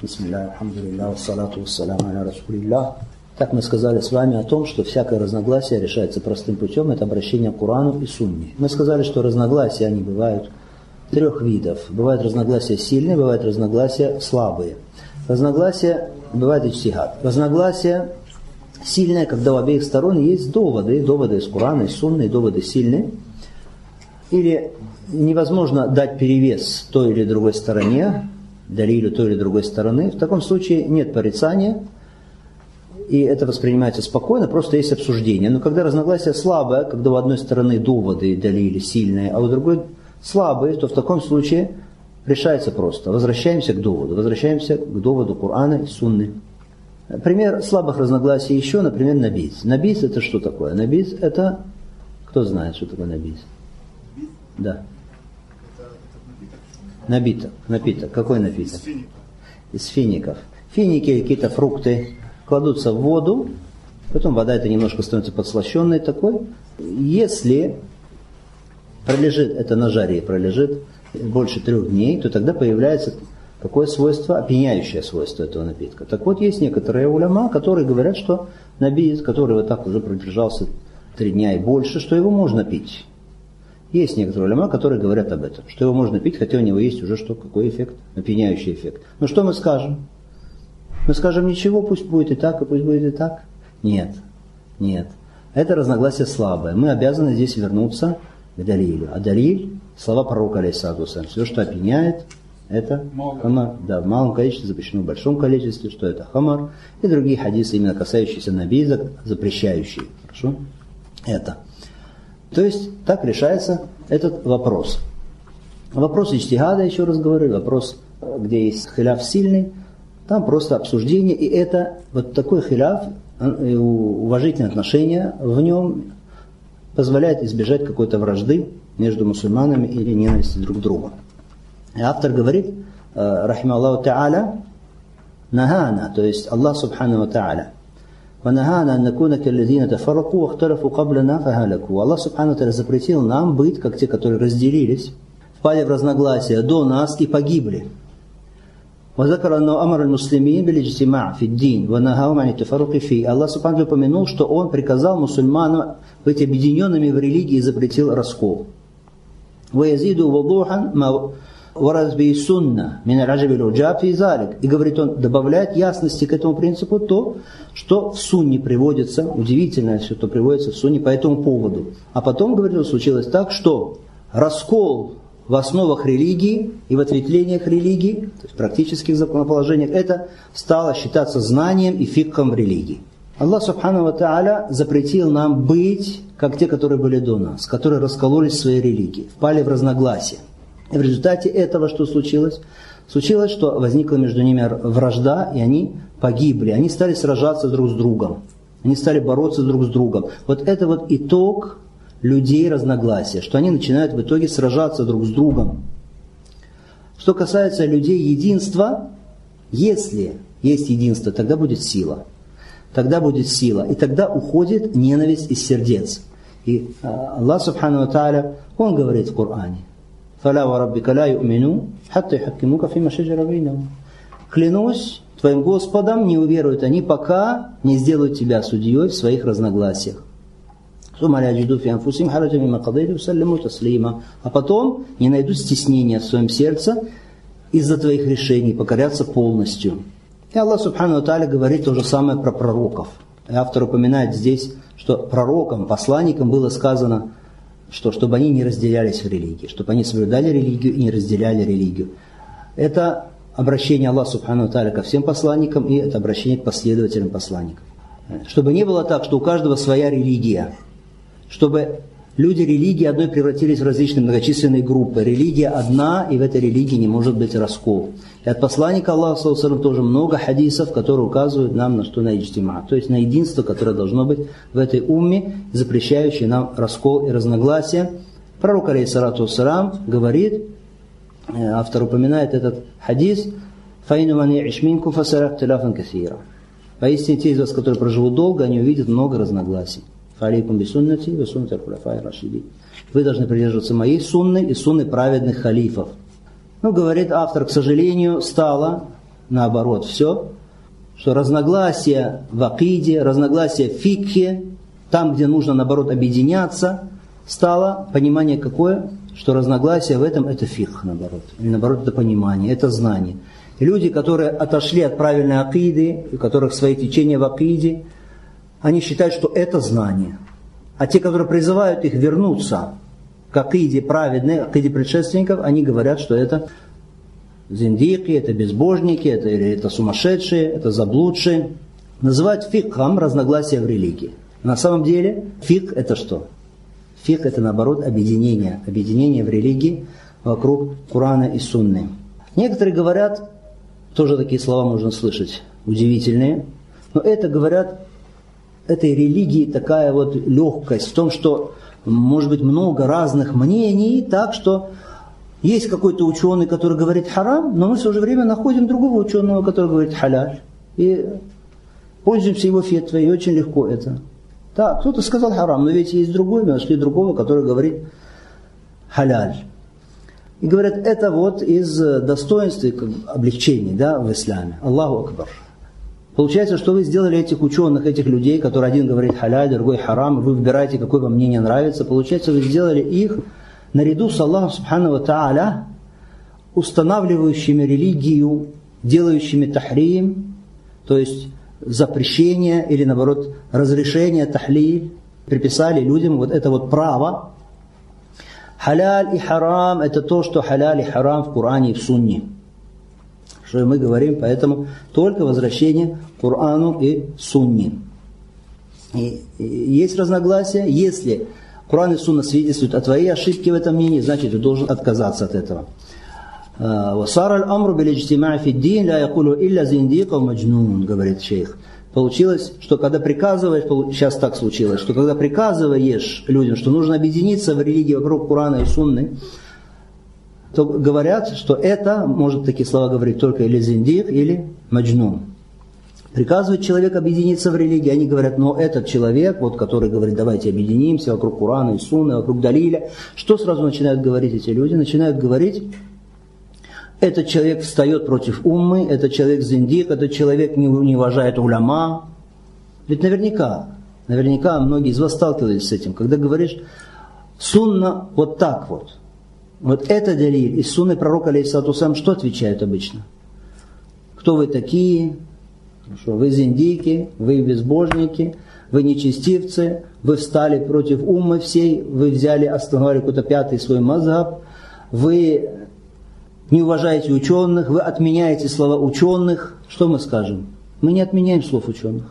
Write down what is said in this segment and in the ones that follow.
Бисмилля, алхамдулилля, вассалату вассаляму аля расулилля. Так мы сказали с вами о том, что всякое разногласие решается простым путем, это обращение к Корану и Сунне. Мы сказали, что разногласия, они бывают трех видов. Бывают разногласия сильные, бывают разногласия слабые. Разногласия бывает иджтихад. Разногласия сильное, когда у обеих сторон есть доводы из Корана, из Сунны, доводы сильные. Или невозможно дать перевес той или другой стороне, далилю той или другой стороны. В таком случае нет порицания, и это воспринимается спокойно, просто есть обсуждение. Но когда разногласие слабое, когда у одной стороны доводы далили сильные, а у другой слабые, то в таком случае решается просто. Возвращаемся к доводу Корана и Сунны. Пример слабых разногласий еще, например, набиз. Набиз это что такое? Набиз это... Кто знает, что такое набиз? Да. Напиток. Какой напиток? Из фиников. Финики или какие-то фрукты кладутся в воду, потом вода это немножко становится подслащенной такой. Если пролежит это на жаре, пролежит больше 3 дней, то тогда появляется какое свойство? Опьяняющее свойство этого напитка. Так вот, есть некоторые уляма, которые говорят, что набиз, который вот так уже продержался 3 дня и больше, что его можно пить. Есть некоторые уляма, которые говорят об этом, что его можно пить, хотя у него есть уже что, какой эффект? Опьяняющий эффект. Но что мы скажем? Мы скажем, ничего, пусть будет и так, и пусть будет и так. Нет. Это разногласие слабое. Мы обязаны здесь вернуться к далилю. А далиль, слова пророка алейхиссалату вассалям, все, что опьяняет, это хамар. Да, в малом количестве запрещено, в большом количестве, что это хамар. И другие хадисы, именно касающиеся набиза, запрещающие. Хорошо? Это. То есть, так решается этот вопрос. Вопрос иджтихада, еще раз говорю, вопрос, где есть хиляф сильный, там просто обсуждение, и это вот такой хиляф, уважительное отношение в нем позволяет избежать какой-то вражды между мусульманами или ненависти друг к другу. И автор говорит, рахима Аллаху та'аля, нахана, то есть Аллах субхану ва та'аля, وَنَهَانَا أَن نَكُونَ كَالَّذِينَ تَفَرَّقُوا وَاخْتَلَفُوا قَبْلَنَا فَهَلَكُوا. Аллах субхану ва та'аля запретил нам быть, как те, которые разделились, впали в разногласия до нас и погибли. وَذَكَرَ أَنَّهُ أَمَرَ الْمُسْلِمِينَ بِالِاجْتِمَاعِ فِي الدِّينِ وَنَهَاهُمْ عَنِ التَّفَرُّقِ فِيهِ. Аллах субхану ва та'аля упомянул, что Он приказал мусульманам быть объединенными в религии и запретил раскол. وَيَزِيدُ وَضُوحًا مَا وَرَدَتْ بِهِ السُّنَّةُ مِنَ الْعَجَبِ وَالْعُجَابِ فِي ذَلِكَ. И говорит он, добавляет ясности к этому принципу то, что в сунне приводится, удивительное все, что приводится в сунне по этому поводу. А потом, говорит, случилось так, что раскол в основах религии и в ответвлениях религии, то есть практических законоположениях, это стало считаться знанием и фикхом в религии. Аллах субхану ва та'аля запретил нам быть, как те, которые были до нас, которые раскололись в своей религии, впали в разногласия. И в результате этого что случилось? Случилось, что возникла между ними вражда, и они погибли. Они стали сражаться друг с другом. Они стали бороться друг с другом. Вот это вот итог людей разногласия, что они начинают в итоге сражаться друг с другом. Что касается людей единства, если есть единство, тогда будет сила. И тогда уходит ненависть из сердец. И Аллах субхану ва та'аля, Он говорит в Коране, فَلَا وَرَبِّكَ لَا يُؤْمِنُوا حَتَّى يُحَكِّمُوكَ فِيمَا شَجَرَ بَيْنَهُمْ. Клянусь твоим Господом, не уверуют они, пока не сделают тебя судьей в своих разногласиях. А потом не найдут стеснения в своем сердце из-за твоих решений, покорятся полностью. И Аллах субхану ва та'аля говорит то же самое про пророков. И автор упоминает здесь, что пророкам, посланникам было сказано, что чтобы они не разделялись в религии, чтобы они соблюдали религию и не разделяли религию. Это обращение Аллаха субхану ва та'аля ко всем посланникам, и это обращение к последователям посланников. Чтобы не было так, что у каждого своя религия. Чтобы люди религии одной превратились в различные многочисленные группы. Религия одна, и в этой религии не может быть раскол. И от посланника Аллаха тоже много хадисов, которые указывают нам на что? На иджтима, то есть на единство, которое должно быть в этой умме, запрещающее нам раскол и разногласия. Пророк алейхиссалату вассалям говорит, автор упоминает этот хадис, فَإِنُّ مَنْ يَعِشْ مِنْكُمْ فَسَيَرَى اخْتِلَافًا كَثِيرًا. Поистине те из вас, которые проживут долго, они увидят много разногласий. فَعَلَيْكُمْ بِسُنَّتِي وَسُنَّةِ الْخُلَفَاءِ الرَّاشِدِينَ. Вы должны придерживаться моей сунны и сунны праведных халифов. Ну, говорит автор, к сожалению, стало наоборот все, что разногласия в акиде, разногласия в фикхе, там, где нужно, наоборот, объединяться, стало понимание какое? Что разногласия в этом – это фикх, наоборот. Или наоборот, это понимание, это знание. И люди, которые отошли от правильной акиды, у которых свои течения в акиде, они считают, что это знание. А те, которые призывают их вернуться к акиде праведной, акиде предшественников, они говорят, что это зиндики, это безбожники, это сумасшедшие, это заблудшие. Называют фикхом разногласия в религии. На самом деле фикх это что? Фикх это наоборот объединение в религии вокруг Корана и Сунны. Некоторые говорят, тоже такие слова можно слышать, удивительные, но это говорят, этой религии такая вот легкость в том, что может быть много разных мнений, так что есть какой-то ученый, который говорит харам, но мы в то же время находим другого ученого, который говорит халяль. И пользуемся его фетвой, и очень легко это. Да, кто-то сказал харам, но ведь есть другой, мы нашли другого, который говорит халяль. И говорят, это вот из достоинств и облегчений, да, в исламе. Аллаху акбар. Получается, что вы сделали этих ученых, этих людей, которые один говорит халяль, другой харам, вы выбираете, какое вам мнение нравится. Получается, вы сделали их наряду с Аллахом Субхану ва Тааля, устанавливающими религию, делающими тахрим, то есть запрещение или наоборот разрешение тахлиль, приписали людям вот это вот право. Халяль и харам это то, что халяль и харам в Коране и в Сунне. Что мы говорим, поэтому только возвращение к Корану и Сунне. И есть разногласия, если Коран и Сунна свидетельствуют о твоей ошибке в этом мнении, значит, ты должен отказаться от этого. «Васара аль-амру биль-иджтима'и фид-дин ла якулу илля зиндик ау маджнун», говорит шейх. Получилось, что когда приказываешь, сейчас так случилось, что когда приказываешь людям, что нужно объединиться в религии вокруг Корана и Сунны, то говорят, что это, может такие слова говорить только или зиндик, или маджнун. Приказывает человек объединиться в религии, они говорят, но этот человек, вот, который говорит, давайте объединимся вокруг Корана и Сунны, вокруг Далиля, что сразу начинают говорить эти люди? Начинают говорить, этот человек встает против уммы, этот человек зиндик, этот человек не уважает уляма. Ведь наверняка многие из вас сталкивались с этим, когда говоришь, Сунна вот так вот. Вот это Далиль из Сунны пророка, алейхиссалату вассалям, что отвечают обычно? Кто вы такие? Что вы зиндики, вы безбожники, вы нечестивцы, вы встали против уммы всей, вы взяли, основали какой-то пятый свой мазхаб, вы не уважаете ученых, вы отменяете слова ученых. Что мы скажем? Мы не отменяем слов ученых.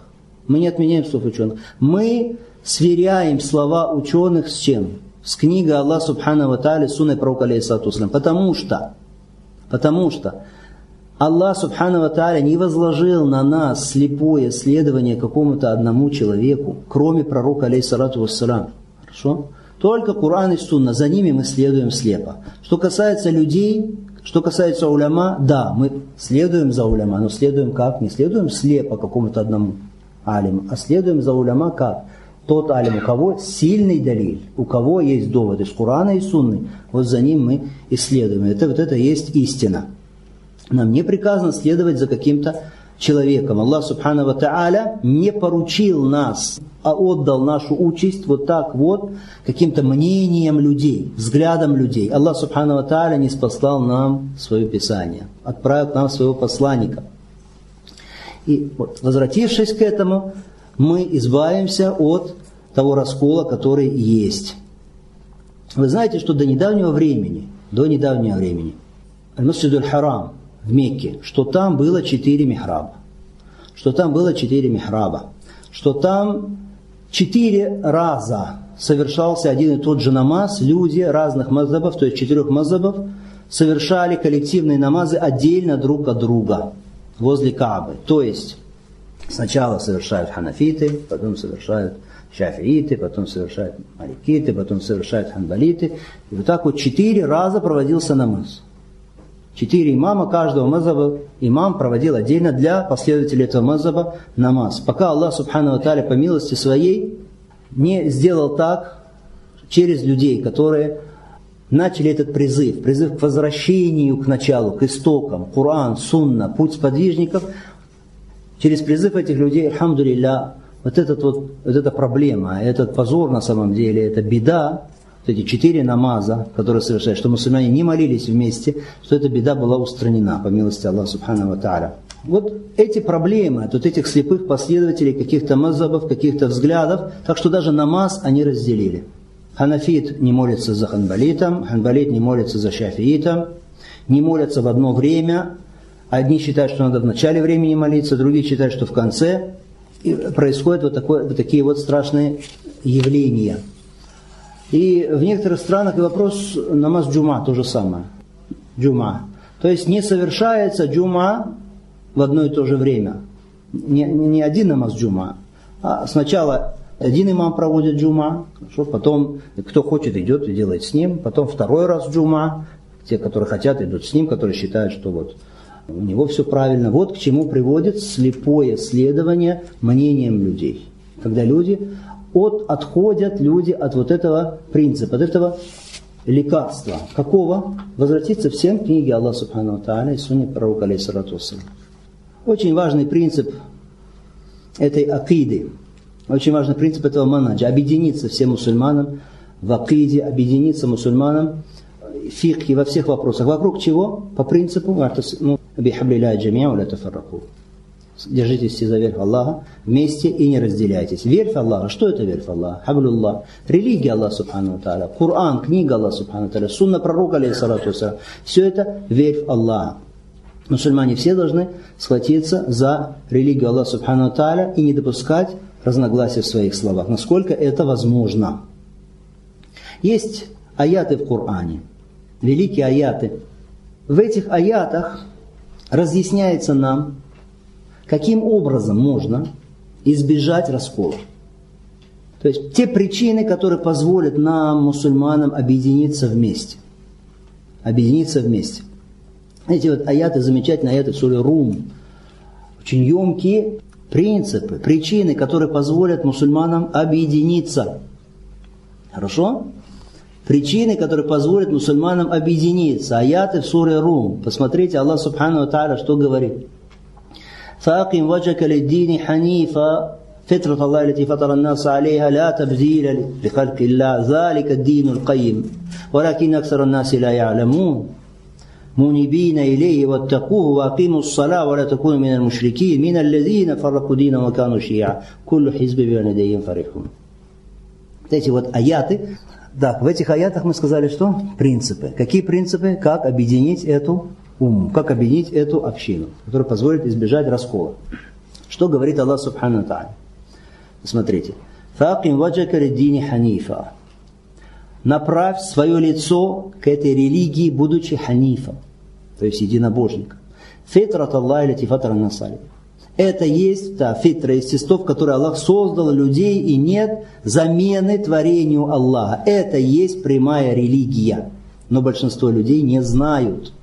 Мы сверяем слова ученых с чем? С книгой Аллаха Субхану ва Тааля, Сунной пророка, алейхиссалату вассалям. Потому что Аллах Субхану ва Тааля не возложил на нас слепое следование какому-то одному человеку, кроме пророка, алейхиссалату вассалям. Хорошо? Только Коран и Сунна, за ними мы следуем слепо. Что касается людей, что касается уляма, да, мы следуем за уляма, но следуем как? Не следуем слепо какому-то одному алиму, а следуем за уляма как? Тот алим, у кого сильный далиль, у кого есть довод из Корана и Сунны, вот за ним мы и следуем. Это есть истина. Нам не приказано следовать за каким-то человеком. Аллах Субхану ва Тааля не поручил нас, а отдал нашу участь вот так вот каким-то мнением людей, взглядом людей. Аллах Субхану ва Тааля не спаслал нам свое Писание, отправил к нам своего посланника. И вот, возвратившись к этому, мы избавимся от того раскола, который есть. Вы знаете, что до недавнего времени, Аль-Масджид Аль-Харам в Мекке, что там было 4 михраба. Что там 4 раза совершался один и тот же намаз. Люди разных мазхабов, то есть 4 мазхабов, совершали коллективные намазы отдельно друг от друга возле Каабы. То есть сначала совершают ханафиты, потом совершают шафииты, потом совершают маликиты, потом совершают ханбалиты. И вот так вот 4 раза проводился намаз. 4 имама каждого мазхаба имам проводил отдельно для последователей этого мазхаба намаз. Пока Аллах Субхану ва Тааля по милости своей не сделал так через людей, которые начали этот призыв к возвращению к началу, к истокам, Коран, Сунна, путь сподвижников, через призыв этих людей, альхамдулилля, вот эта проблема, этот позор на самом деле, эта беда, вот эти 4 намаза, которые совершают, что мусульмане не молились вместе, что эта беда была устранена, по милости Аллаха субхану ва тааля. Вот эти проблемы, от вот этих слепых последователей каких-то мазхабов, каких-то взглядов, так что даже намаз они разделили. Ханафит не молится за ханбалитом, ханбалит не молится за шафиитом, не молятся в одно время. Одни считают, что надо в начале времени молиться, другие считают, что в конце. И происходят вот такие вот страшные явления. И в некоторых странах и вопрос намаз джума то же самое. Джума. То есть не совершается джума в одно и то же время. Не один намаз джума, а сначала один имам проводит джума, потом кто хочет идет и делает с ним, потом второй раз джума, те, которые хотят, идут с ним, которые считают, что вот у него все правильно. Вот к чему приводит слепое следование мнениям людей. Когда люди отходят от вот этого принципа, от этого лекарства. Какого? Возвратиться всем к книге Аллаха субхану ва тааля и сунне пророка алейхиссалату вассалям. Очень важный принцип этой акиды, очень важный принцип этого манаджа. Объединиться всем мусульманам в акиде, объединиться мусульманам в фикхе, во всех вопросах. Вокруг чего? По принципу держитесь за верх Аллаха вместе и не разделяйтесь. Верь в Аллаха. Что это верь в Аллаха? Хаблюллах. Религия Аллаха субхану ва тааля. Коран, книга Аллаха субхану ва тааля. Сунна пророка алейхиссалату вассалям. Все это верь в Аллаха. Мусульмане все должны схватиться за религию Аллаха субхану ва тааля и не допускать разногласий в своих словах, насколько это возможно. Есть аяты в Коране, великие аяты. В этих аятах разъясняется нам, каким образом можно избежать раскола. То есть те причины, которые позволят нам, мусульманам, объединиться вместе. Объединиться вместе. Эти вот аяты, замечательные аяты в суре Рум, очень емкие принципы, причины, которые позволят мусульманам объединиться. Хорошо? Причины, которые позволят мусульманам объединиться. Аяты в суре Рум. Посмотрите, Аллах субхану ва тааля что говорит. فَأَقِمْ وَجْهَكَ لِلدِّينِ حَنِيفًا فِطْرَةَ اللَّهِ الَّتِي فَطَرَ النَّاسَ عَلَيْهَا لَا تَبْدِيلَ لِخَلْقِ اللَّهِ ذَلِكَ الدِّينُ الْقَيِّمُ وَلَكِنَّ أَكْثَرَ النَّاسِ لَا يَعْلَمُونَ منيبين إليه واتقوه وأقيموا الصلاة ولا تكونوا من المشركين من الذين فرقوا دينهم وكانوا شيعا كل حزب بما لديهم فرحون. Эти вот аяты, да, в этих аятах мы сказали, что принципы. Какие принципы? Как объединить эту как объединить эту общину, которая позволит избежать раскола. Что говорит Аллах субхану ва тааля? Смотрите. فَأَقِمْ وَجْهَكَ لِلدِّينِ حَنِيفًا. Направь свое лицо к этой религии, будучи ханифом, то есть единобожником. Фитрат Аллах лати фатара насали. Это есть та фитра, естество, в которой Аллах создал людей, и нет замены творению Аллаха. Это есть прямая религия. Но большинство людей не знают.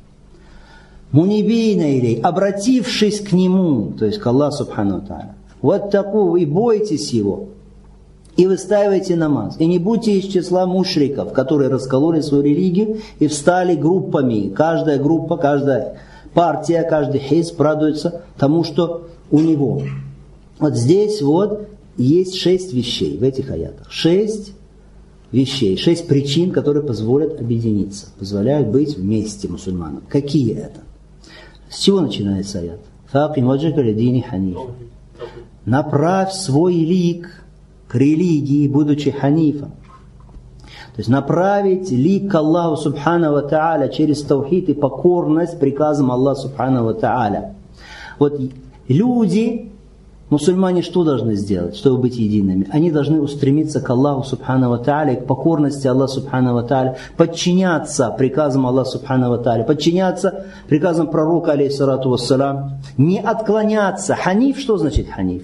Мунибина илей, обратившись к Нему, то есть к Аллаху субхану ва тааля. Вот такую, и бойтесь Его. И выстаивайте намаз. И не будьте из числа мушриков, которые раскололи свою религию и встали группами. Каждая группа, каждая партия, каждый хизб радуется тому, что у него. Вот здесь вот есть 6 вещей в этих аятах. 6 вещей, 6 причин, которые позволят объединиться, позволяют быть вместе мусульманам. Какие это? С чего начинается аят? «Фааким ваджака лидини ханифа». Направь свой лик к религии, будучи ханифом. То есть направить лик к Аллаху субхану ва тааля через таухид и покорность приказам Аллаха субхану ва тааля. Вот люди, мусульмане, что должны сделать, чтобы быть едиными? Они должны устремиться к Аллаху субхану ва тааля, к покорности Аллаха субхану ва тааля, подчиняться приказам Аллаха субхану ва тааля, подчиняться приказам пророка алейхиссалату вассалам, не отклоняться. Ханиф, что значит ханиф?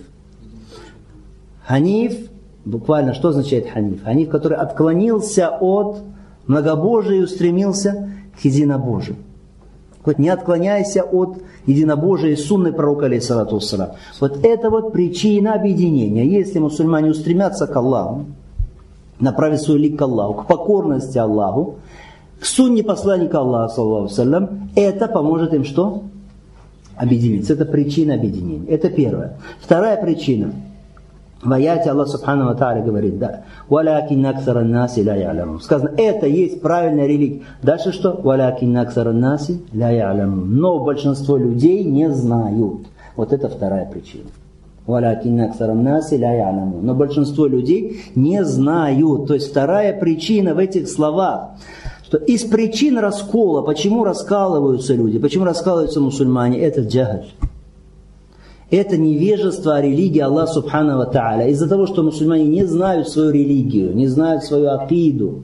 Ханиф, буквально, что означает ханиф? Ханиф, который отклонился от многобожия и устремился к единобожию. Вот не отклоняйся от единобожия и сунны пророка алейхиссалату вассалам. Вот это вот причина объединения. Если мусульмане устремятся к Аллаху, направить свой лик к Аллаху, к покорности Аллаху, к сунне посланника Аллаха, саллаллаху алейхи ва саллям, это поможет им что? Объединиться. Это причина объединения. Это первое. Вторая причина. В аяте Аллах Субхану ва Тааля говорит, да, «Валякин аксара наси ля я'лямун». Сказано, это есть правильная религия. Дальше что? «Валякин аксара наси ля я'лямун». Но большинство людей не знают. Вот это вторая причина. «Валякин аксара наси ля я'лямун». Но большинство людей не знают. То есть вторая причина в этих словах, что из причин раскола, почему раскалываются люди, почему раскалываются мусульмане, это джахаль. Это невежество о религии Аллаха Субхану ва Тааля. Из-за того, что мусульмане не знают свою религию, не знают свою акиду,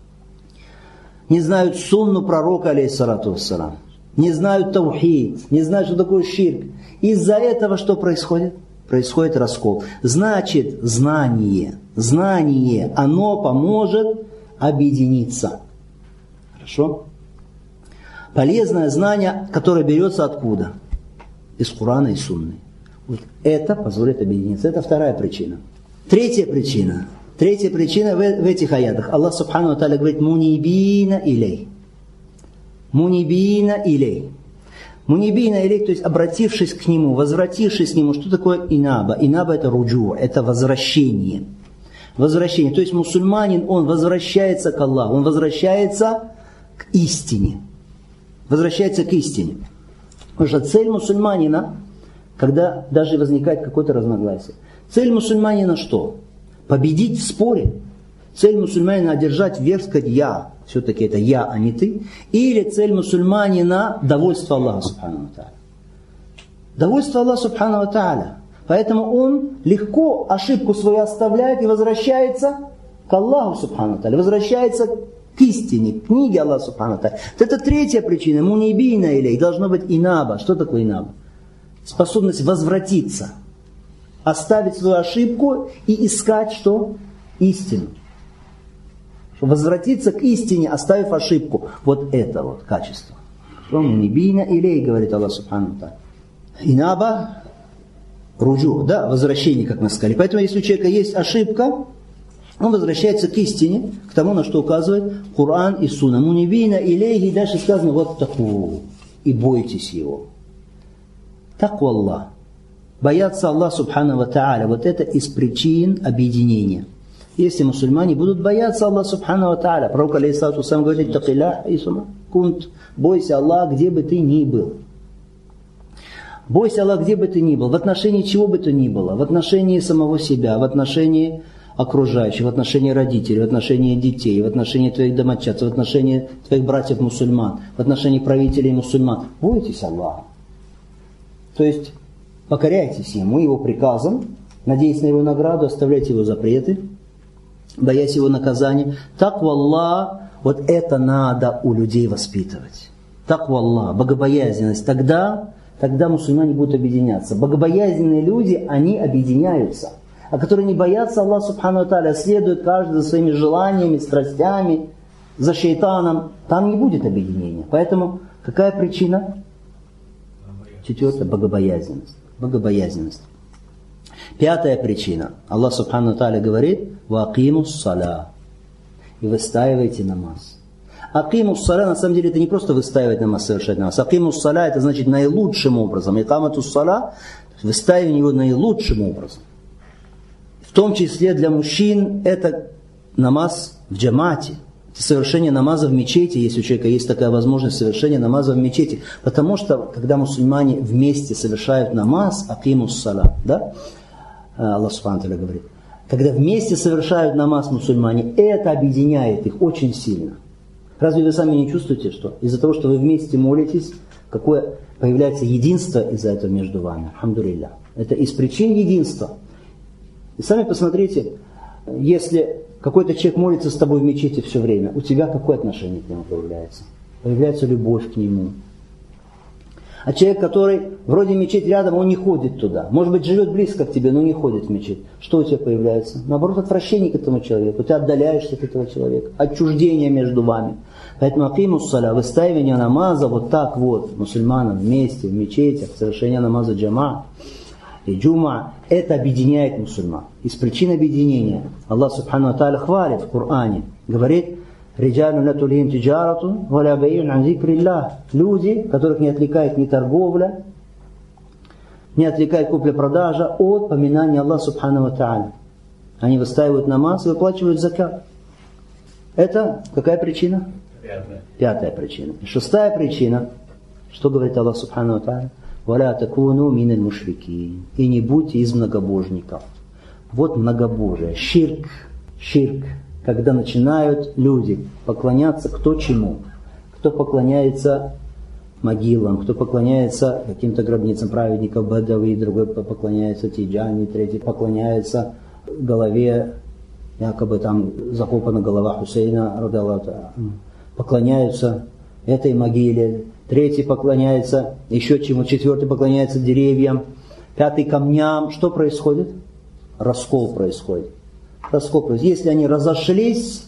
не знают сунну пророка, алейхиссалату вассалам, не знают таухид, не знают, что такое ширк. Из-за этого что происходит? Происходит раскол. Значит, знание, оно поможет объединиться. Хорошо? Полезное знание, которое берется откуда? Из Корана и Сунны. Вот это позволит объединиться. Это вторая причина. Третья причина в этих аятах. Аллах Субхану ва Тааля говорит, «Мунибина илей». Мунибина илей. Мунибина илей, то есть обратившись к Нему, возвратившись к Нему. Что такое инаба? Инаба это руджу, это возвращение. Возвращение. То есть мусульманин, он возвращается к Аллаху, он возвращается к истине. Возвращается к истине. Потому что цель мусульманина, когда даже возникает какое-то разногласие, цель мусульманина что? Победить в споре. Цель мусульманина одержать верх, сказать «я». Все-таки это «я», а не «ты». Или цель мусульманина довольство Аллаха Субхану ва Тааля. Довольство Аллаха Субхану ва Тааля. Поэтому он легко ошибку свою оставляет и возвращается к Аллаху Субхану ва Тааля. Возвращается к истине, к книге Аллаха Субхану ва Тааля. Это третья причина. Мунибина илей. Должно быть инаба. Что такое инаба? Способность возвратиться. Оставить свою ошибку и искать что? Истину. Возвратиться к истине, оставив ошибку. Вот это вот качество. Мунибина илей, говорит Аллах Субхану ва Тааля. Инаба, руджу, да, возвращение, как мы сказали. Поэтому, если у человека есть ошибка, он возвращается к истине, к тому, на что указывает Коран и Сунна. Мунибина илейхи, и дальше сказано вот таку, и бойтесь его. Таку Аллах. Бояться Аллаха Субхану ва Тааля. Вот это из причин объединения. Если мусульмане будут бояться Аллаха Субхану ва Тааля, пророк алейхиссалату вассалям говорит, такилля исума кунт, бойся Аллаха, где бы ты ни был. Бойся Аллаха, где бы ты ни был, в отношении чего бы то ни было, в отношении самого себя, в отношении окружающих, в отношении родителей, в отношении детей, в отношении твоих домочадцев, в отношении твоих братьев-мусульман, в отношении правителей мусульман. Бойтесь Аллаха. То есть покоряйтесь Ему, Его приказам, надеясь на Его награду, оставляйте Его запреты, боясь Его наказания. Таква Аллах, вот это надо у людей воспитывать. Таква Аллах, богобоязненность. Тогда мусульмане будут объединяться. Богобоязненные люди, они объединяются. А которые не боятся Аллаха Субхану ва Тааля, следуют каждый за своими желаниями, страстями, за шейтаном, там не будет объединения. Поэтому какая причина? Четвертая, богобоязненность. Богобоязненность. Пятая причина. Аллах Субхану ва Тааля говорит, «Ваакимус саля». И выстаивайте намаз. Акимус саля, на самом деле, это не просто выстаивать намаз, совершать намаз. Акимус саля, это значит наилучшим образом. Икаматус саля, выстаивание его наилучшим образом. В том числе для мужчин это намаз в джамате. Это совершение намаза в мечети, если у человека есть такая возможность совершения намаза в мечети. Потому что, когда мусульмане вместе совершают намаз, акимус саля, да? Аллах Субхану ва Тааля говорит. Когда вместе совершают намаз мусульмане, это объединяет их очень сильно. Разве вы сами не чувствуете, что из-за того, что вы вместе молитесь, какое появляется единство из-за этого между вами? Алхамдулилля. Это из причин единства. И сами посмотрите, если какой-то человек молится с тобой в мечети все время, у тебя какое отношение к нему появляется? Появляется любовь к нему. А человек, который вроде мечеть рядом, он не ходит туда. Может быть, живет близко к тебе, но не ходит в мечеть. Что у тебя появляется? Наоборот, отвращение к этому человеку. Ты отдаляешься от этого человека. Отчуждение между вами. Поэтому акимус саля, выстаивание намаза вот так вот, мусульманам вместе, в мечетях, совершение намаза джама и джума, это объединяет мусульман. Из причин объединения Аллах Субхану ва Тааля хвалит в Коране. Говорит, Люди, которых не отвлекает ни торговля, не отвлекает купля-продажа от поминания Аллаха Субхану ва Тааля. Они выстаивают намаз и выплачивают закат. Это какая причина? Пятая причина. Шестая причина. Что говорит Аллах Субхану ва Тааля? «Валя такуну миналь мушрикин». И не будьте из многобожников. Вот многобожие. Ширк. Когда начинают люди поклоняться кто чему. Кто поклоняется могилам, кто поклоняется каким-то гробницам праведников Бадави, другой поклоняется Тиджани, третий поклоняется голове, якобы там закопана голова Хусейна, радаллаху, поклоняются этой могиле, третий поклоняется еще чему, четвертый поклоняется деревьям, пятый камням. Что происходит? Раскол происходит. Если они разошлись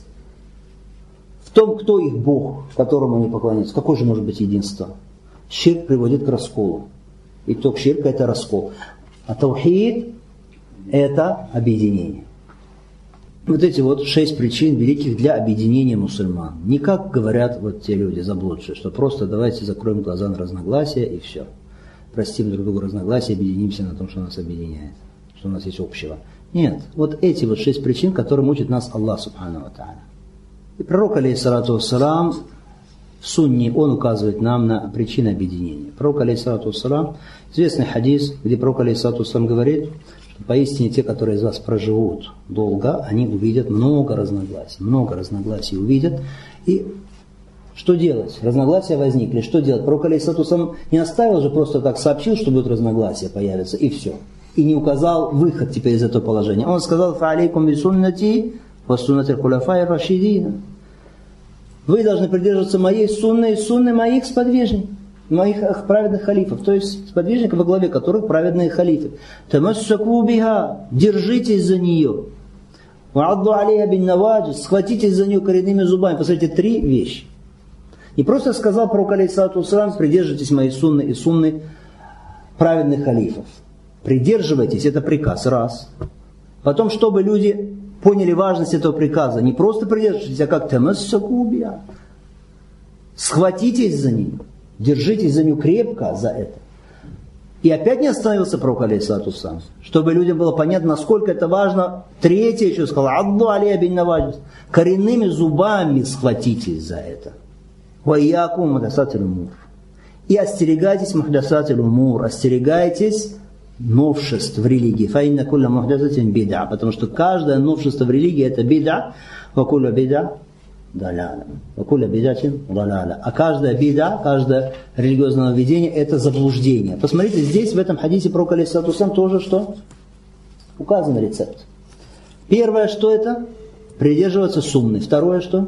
в том, кто их Бог, которому они поклоняются, какое же может быть единство? Ширк приводит к расколу. Итог ширка – это раскол. А таухид – это объединение. Вот эти вот 6 причин великих для объединения мусульман. Не как говорят вот те люди заблудшие, что просто давайте закроем глаза на разногласия и все. Простим друг другу разногласия, объединимся на том, что нас объединяет, что у нас есть общего. Нет, вот эти вот 6 причин, которым учит нас Аллах Субхану ва Тааля. И пророк, алейхиссалату вассалам, в сунне, он указывает нам на причины объединения. Пророк, алейхиссалату вассалам, известный хадис, где пророк, алейхиссалату вассалам, говорит, что поистине те, которые из вас проживут долго, они увидят много разногласий увидят. И что делать? Разногласия возникли. Что делать? Пророк, алейхиссалату вассалам, не оставил же просто так, сообщил, что будут разногласия появятся, и все. И не указал выход теперь из этого положения. Он сказал: «Фа'алейкум бисуннати ва суннати аль-хуляфа'i ар-рашидин». Вы должны придерживаться моей сунны и сунны моих сподвижников, моих праведных халифов, то есть сподвижников, во главе которых праведные халифы. «Тамассаку биха», держитесь за нее. «Ва'адду алейха бин наваджис», схватитесь за нее коренными зубами. Посмотрите, 3 вещи. Не просто сказал пророк, алейхиссалату вассалам, придерживайтесь моей сунны и сунны праведных халифов. Придерживайтесь, это приказ, раз. Потом, чтобы люди поняли важность этого приказа, не просто придерживайтесь, а как тамассакубия. Схватитесь за нее, держитесь за нее крепко, за это. И опять не остановился пророк, алейхиссалату вассалам, чтобы людям было понятно, насколько это важно. Третье еще сказал: «Адду алейха бин наваджис», коренными зубами схватитесь за это. «Ва иякум мухдасатил умур». И остерегайтесь мухдасатил умур, остерегайтесь новшеств в религии. Фаинна кулля мухдасатин бида, потому что каждое новшество в религии это бида. Ва кулля бида даляля. Ва кулля бидатин даляля. А каждая бида, каждое религиозное нововведение это заблуждение. Посмотрите, здесь в этом хадисе пророк, алейхиссалату вассалам, тоже что? Указан рецепт. Первое, что это? Придерживаться сунны. Второе, что?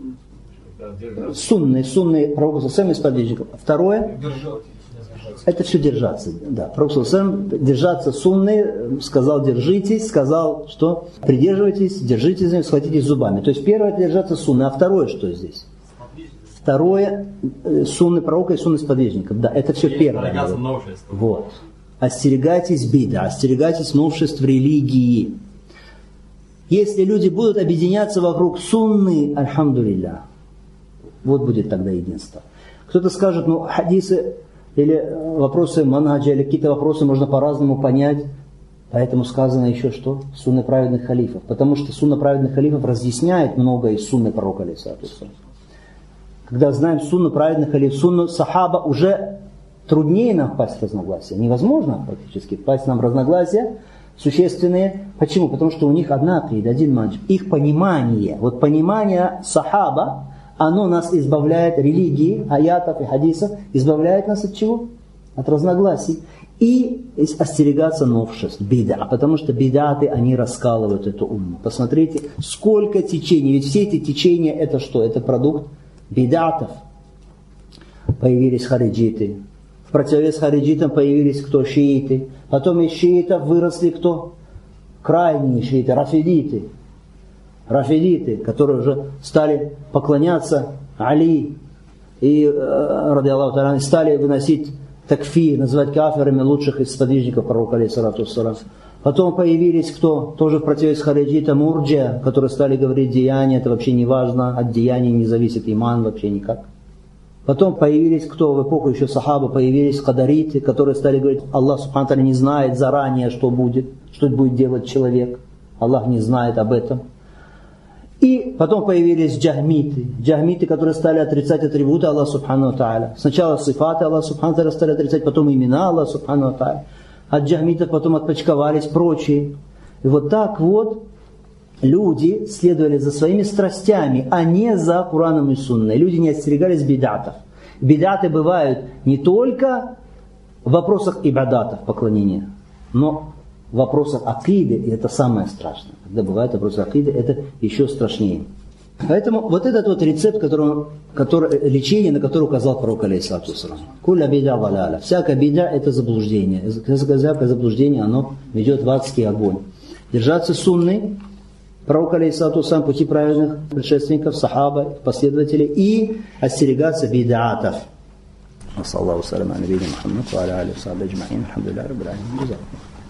Сунны пророка саллаллаху сподвижников. Второе? Это все держаться. Да. Пророк саллаллаху держаться сунны, сказал держитесь, сказал что? Придерживайтесь, держитесь за ним, схватитесь зубами. То есть первое это держаться сунны, а второе что здесь? Второе сунны пророка и сунны сподвижников. Да, это все первое. Вот. Остерегайтесь бида, остерегайтесь новшеств в религии. Если люди будут объединяться вокруг сунны, альхамдулилля, вот будет тогда единство. Кто-то скажет, ну хадисы или вопросы манхаджа, или какие-то вопросы можно по-разному понять. Поэтому сказано еще что? Сунны праведных халифов. Потому что сунна праведных халифов разъясняет многое из сунны пророка, алейхиссалату вассалам. Когда знаем сунну праведных халифов, сунну сахаба, уже труднее нам впасть в разногласия. Невозможно практически впасть нам в разногласия существенные. Почему? Потому что у них одна акида, один манхадж. Их понимание, вот понимание сахаба, оно нас избавляет, религии, аятов и хадисов, избавляет нас от чего? От разногласий. И остерегаться новшеств, бида. Потому что бидаты, они раскалывают эту умму. Посмотрите, сколько течений. Ведь все эти течения, это что? Это продукт бидатов. Появились хариджиты. В противовес хариджитам появились кто? Шииты. Потом из шиитов выросли кто? Крайние шииты, рафидиты. Рафидиты, которые уже стали поклоняться Али и ради Аллаху та'аля, стали выносить такфир, называть кафирами лучших из сподвижников пророка, алейхиссалату вассалам. Потом появились кто? Тоже в противовес хариджита, мурджия, которые стали говорить, деяния, это вообще не важно, от деяний не зависит иман вообще никак. Потом появились кто? В эпоху еще сахаба появились кадариты, которые стали говорить, Аллах субхану ва тааля не знает заранее, что будет делать человек. Аллах не знает об этом. И потом появились джахмиты, которые стали отрицать атрибуты Аллаха субхану ва тааля. Сначала сифаты Аллаха субхану ва тааля стали отрицать, потом имена Аллаха субхану ва тааля. От джахмитов потом отпочковались прочие. И вот так вот люди следовали за своими страстями, а не за Кураном и Сунной. Люди не остерегались бидатов. Бидаты бывают не только в вопросах ибадатов, поклонения, но в вопросах акиды, и это самое страшное. Когда бывают вопросы акиды, это еще страшнее. Поэтому вот этот вот рецепт, лечение, на которое указал пророк, алейхиссалату вассалам. Кулля бида валяля. Всякая бида – это заблуждение. Всякое заблуждение, оно ведет в адский огонь. Держаться сунны, пророк, алейхиссалату вассалам, пути праведных предшественников, сахаба, последователей, и остерегаться бидатов. Саллаху саляму алейхи Мухаммад, ва аля алейхи ва сахбихи аджмаин. Алхамдулиллахи раббил алямин.